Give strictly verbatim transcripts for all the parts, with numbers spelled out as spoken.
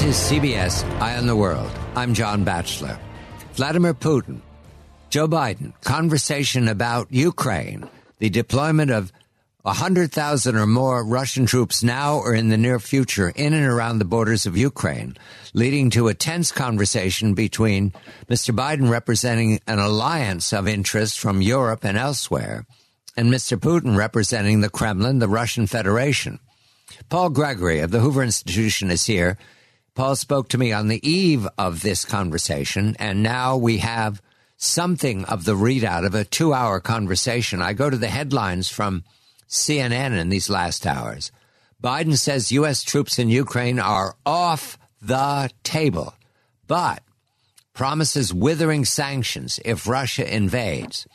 is C B S Eye on the World. I'm John Batchelor. Vladimir Putin, Joe Biden, conversation about Ukraine, the deployment of one hundred thousand or more Russian troops now or in the near future in and around the borders of Ukraine, leading to a tense conversation between Mister Biden representing an alliance of interests from Europe and elsewhere, and Mister Putin representing the Kremlin, the Russian Federation. Paul Gregory of the Hoover Institution is here. Paul spoke to me on the eve of this conversation, and now we have something of the readout of a two-hour conversation. I go to the headlines from C N N in these last hours. Biden says U S troops in Ukraine are off the table, but promises withering sanctions if Russia invades.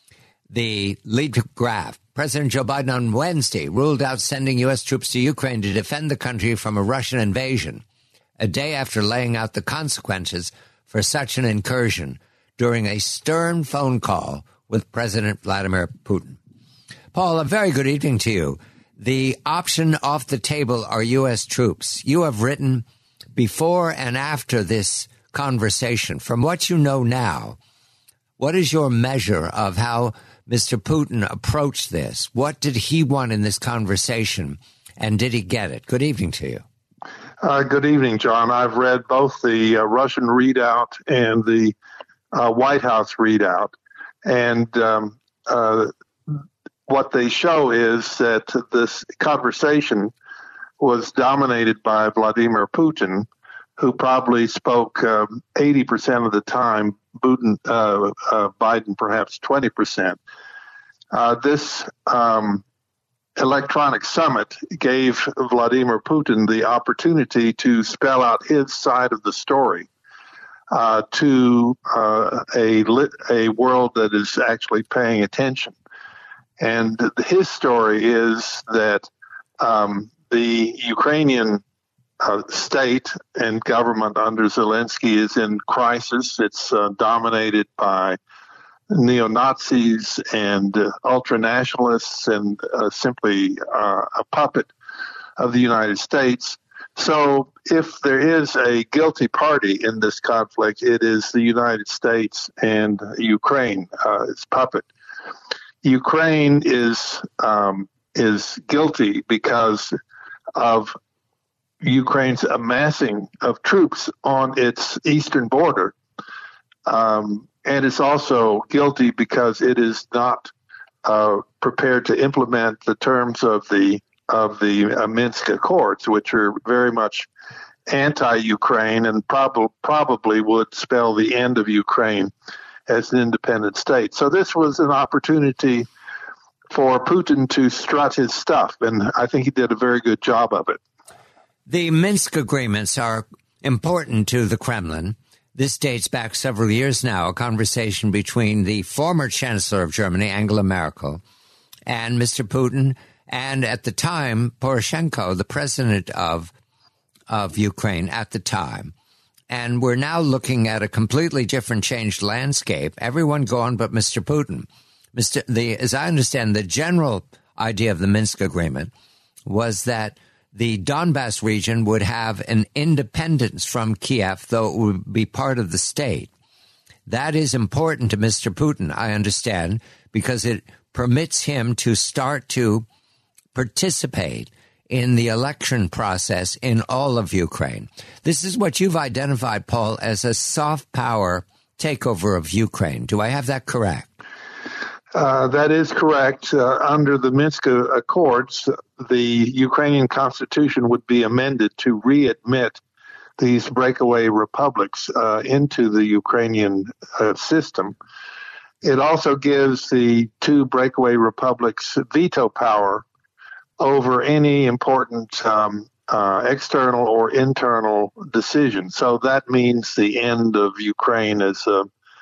The lead graph. President Joe Biden on Wednesday ruled out sending U S troops to Ukraine to defend the country from a Russian invasion, a day after laying out the consequences for such an incursion during a stern phone call with President Vladimir Putin. Paul, a very good evening to you. The option off the table are U S troops. You have written before and after this conversation. From what you know now, what is your measure of how Mister Putin approached this? What did he want in this conversation, and did he get it? Good evening to you. Uh, good evening, John. I've read both the uh, Russian readout and the uh, White House readout. And um, uh, what they show is that this conversation was dominated by Vladimir Putin, who probably spoke um, eighty percent of the time, Putin, uh, uh, Biden perhaps twenty percent. Uh, this um electronic summit gave Vladimir Putin the opportunity to spell out his side of the story uh, to uh, a lit, a world that is actually paying attention. And his story is that um, the Ukrainian uh, state and government under Zelensky is in crisis. It's uh, dominated by neo-Nazis and uh, ultra-nationalists and uh, simply uh, a puppet of the United States. So if there is a guilty party in this conflict, it is the United States and Ukraine, uh, its puppet. Ukraine is um, is guilty because of Ukraine's amassing of troops on its eastern border. Um, And it's also guilty because it is not uh, prepared to implement the terms of the of the uh, Minsk Accords, which are very much anti-Ukraine and prob- probably would spell the end of Ukraine as an independent state. So this was an opportunity for Putin to strut his stuff, and I think he did a very good job of it. The Minsk agreements are important to the Kremlin. This dates back several years now, a conversation between the former Chancellor of Germany, Angela Merkel, and Mister Putin, and at the time, Poroshenko, the president of of Ukraine at the time. And we're now looking at a completely different changed landscape. Everyone gone but Mister Putin. Mister The, as I understand, the general idea of the Minsk agreement was that the Donbass region would have an independence from Kiev, though it would be part of the state. That is important to Mister Putin, I understand, because it permits him to start to participate in the election process in all of Ukraine. This is what you've identified, Paul, as a soft power takeover of Ukraine. Do I have that correct? Uh, that is correct. Uh, under the Minsk Accords, the Ukrainian constitution would be amended to readmit these breakaway republics uh, into the Ukrainian uh, system. It also gives the two breakaway republics veto power over any important um, uh, external or internal decision. So that means the end of Ukraine as a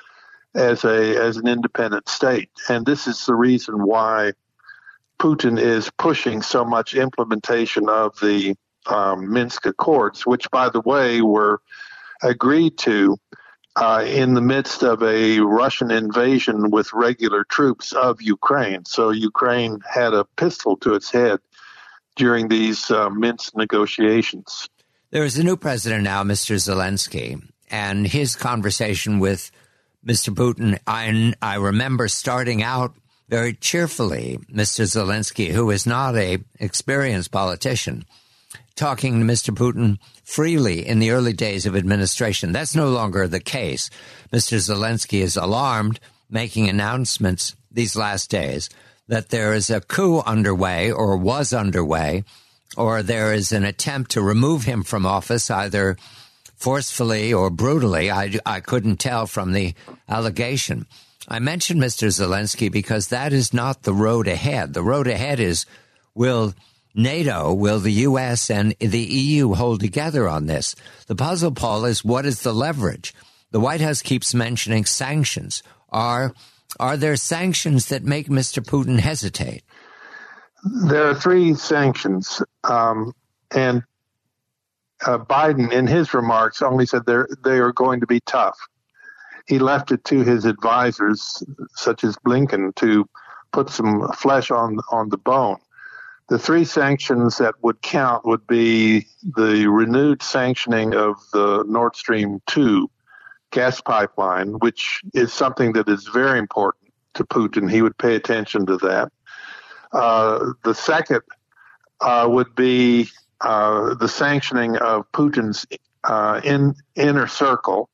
as a as an independent state. And this is the reason why Putin is pushing so much implementation of the um, Minsk Accords, which, by the way, were agreed to uh, in the midst of a Russian invasion with regular troops of Ukraine. So Ukraine had a pistol to its head during these uh, Minsk negotiations. There is a new president now, Mister Zelensky, and his conversation with Mister Putin, I, I remember starting out very cheerfully, Mister Zelensky, who is not a experienced politician, talking to Mister Putin freely in the early days of administration. That's no longer the case. Mister Zelensky is alarmed, making announcements these last days that there is a coup underway or was underway, or there is an attempt to remove him from office, either forcefully or brutally. I, I couldn't tell from the allegation. I mentioned Mister Zelensky because that is not the road ahead. The road ahead is, will NATO, will the U S and the E U hold together on this? The puzzle, Paul, is what is the leverage? The White House keeps mentioning sanctions. Are, are there sanctions that make Mister Putin hesitate? There are three sanctions, um, and uh, Biden, in his remarks, only said they're, they are going to be tough. He left it to his advisors, such as Blinken, to put some flesh on on the bone. The three sanctions that would count would be the renewed sanctioning of the Nord Stream two gas pipeline, which is something that is very important to Putin. He would pay attention to that. Uh, the second uh, would be uh, the sanctioning of Putin's uh, in, inner circle.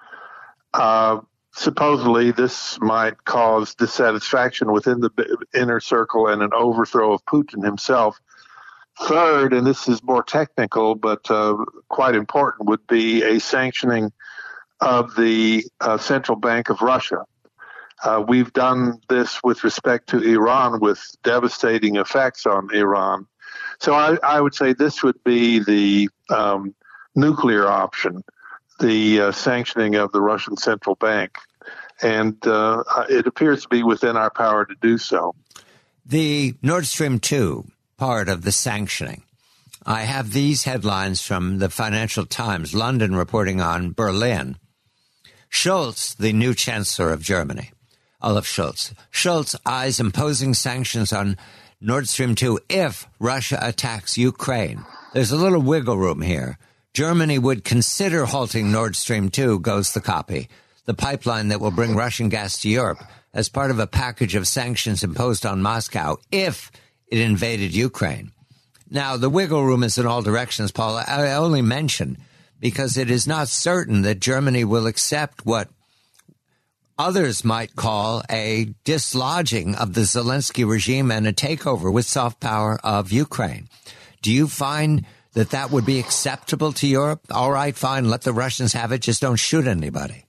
Uh, supposedly, this might cause dissatisfaction within the inner circle and an overthrow of Putin himself. Third, and this is more technical but uh, quite important, would be a sanctioning of the uh, Central Bank of Russia. Uh, we've done this with respect to Iran with devastating effects on Iran. So I, I would say this would be the um, nuclear option, the uh, sanctioning of the Russian Central Bank. And uh, it appears to be within our power to do so. The Nord Stream two part of the sanctioning. I have these headlines from the Financial Times, London reporting on Berlin. Scholz, the new chancellor of Germany, Olaf Scholz. Scholz eyes imposing sanctions on Nord Stream two if Russia attacks Ukraine. There's a little wiggle room here. Germany would consider halting Nord Stream two, goes the copy, the pipeline that will bring Russian gas to Europe, as part of a package of sanctions imposed on Moscow if it invaded Ukraine. Now, the wiggle room is in all directions, Paul. I only mention because it is not certain that Germany will accept what others might call a dislodging of the Zelensky regime and a takeover with soft power of Ukraine. Do you find that that would be acceptable to Europe? All right, fine, let the Russians have it, just don't shoot anybody.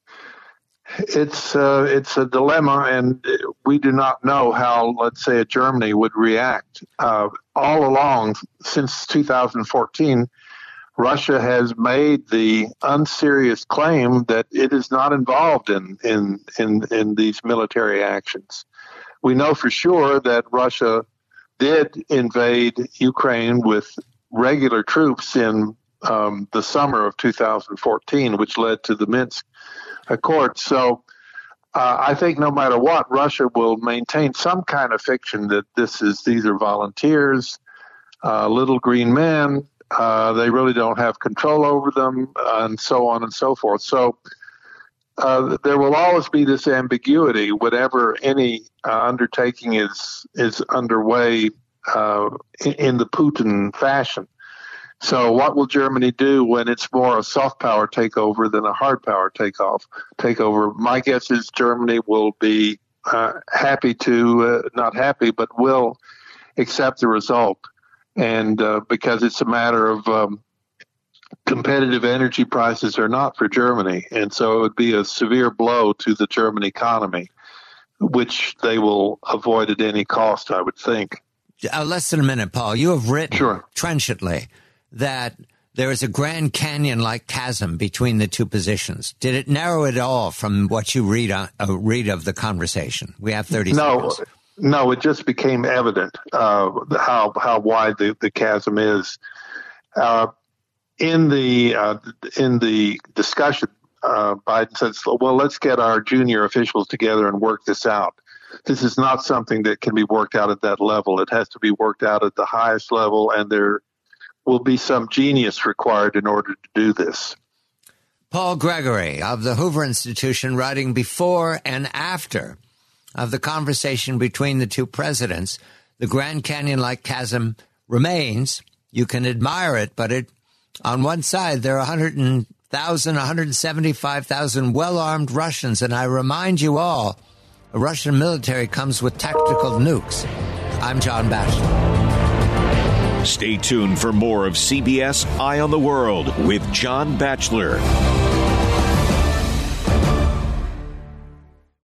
It's uh, it's a dilemma, and we do not know how, let's say, Germany would react. Uh, all along, since two thousand fourteen, Russia has made the unserious claim that it is not involved in, in, in, in these military actions. We know for sure that Russia did invade Ukraine with regular troops in um, the summer of two thousand fourteen, which led to the Minsk Accord. So uh, I think no matter what, Russia will maintain some kind of fiction that this is these are volunteers, uh, little green men. Uh, they really don't have control over them, uh, and so on and so forth. So uh, there will always be this ambiguity whenever any uh, undertaking is is underway uh, in, in the Putin fashion. So what will Germany do when it's more a soft power takeover than a hard power takeoff takeover? My guess is Germany will be uh, happy to, uh, not happy, but will accept the result. And uh, because it's a matter of um, competitive energy prices are not for Germany. And so it would be a severe blow to the German economy, which they will avoid at any cost, I would think. Uh, less than a minute, Paul. You have written sure. trenchantly that there is a Grand Canyon-like chasm between the two positions. Did it narrow it all from what you read on, uh, read of the conversation? We have thirty no, seconds. No, it just became evident uh, how how wide the, the chasm is. Uh, in the uh, in the discussion, uh, Biden says, "Well, let's get our junior officials together and work this out." This is not something that can be worked out at that level. It has to be worked out at the highest level, and there will be some genius required in order to do this. Paul Gregory of the Hoover Institution, writing before and after of the conversation between the two presidents. The Grand Canyon-like chasm remains. You can admire it, but it, on one side, there are one hundred thousand, one hundred seventy-five thousand well-armed Russians, and I remind you all, the Russian military comes with tactical nukes. I'm John Batchelor. Stay tuned for more of C B S Eye on the World with John Batchelor.